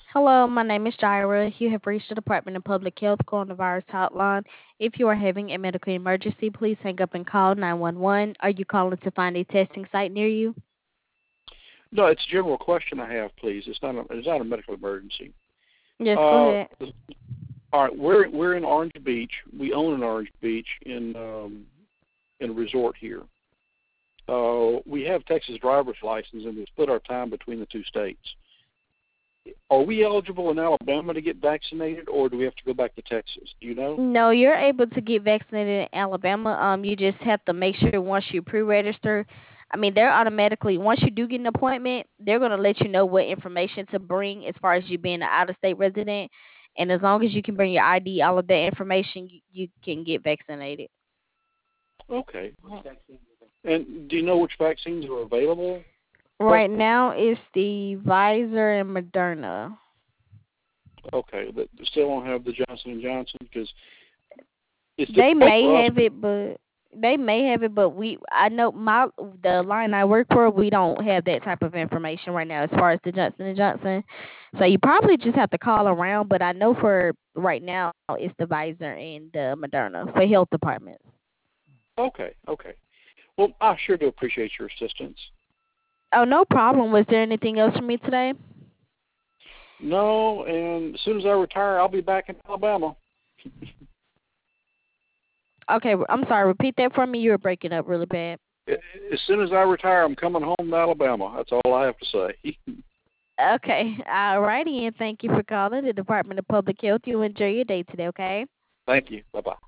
Hello, my name is Jaira. You have reached the Department of Public Health Coronavirus Hotline. If you are having a medical emergency, please hang up and call 911. Are you calling to find a testing site near you? No, it's a general question I have, please. It's not a medical emergency. Yes, go Uh, ahead. all right, we're in Orange Beach. We own an Orange Beach in a resort here. We have Texas driver's license, and we split our time between the two states. Are we eligible in Alabama to get vaccinated, or do we have to go back to Texas? Do you know? No, you're able to get vaccinated in Alabama. You just have to make sure once you pre-register. I mean, they're automatically once you do get an appointment, they're gonna let you know what information to bring as far as you being an out-of-state resident, and as long as you can bring your ID, all of that information, you can get vaccinated. Okay. And do you know which vaccines are available? Right now, it's the Pfizer and Moderna. Okay, but still don't have the Johnson and Johnson because it's They difficult may for us. have it, but I know the line I work for, we don't have that type of information right now as far as the Johnson and Johnson. So you probably just have to call around, but I know for right now it's the Pfizer and the Moderna for health departments. Okay, okay. Well, I sure do appreciate your assistance. Oh, no problem. Was there anything else for me today? No, and as soon as I retire, I'll be back in Alabama. Okay, I'm sorry. Repeat that for me. You were breaking up really bad. As soon as I retire, I'm coming home to Alabama. That's all I have to say. Okay, all righty, and thank you for calling the Department of Public Health. You enjoy your day today, okay? Thank you. Bye bye.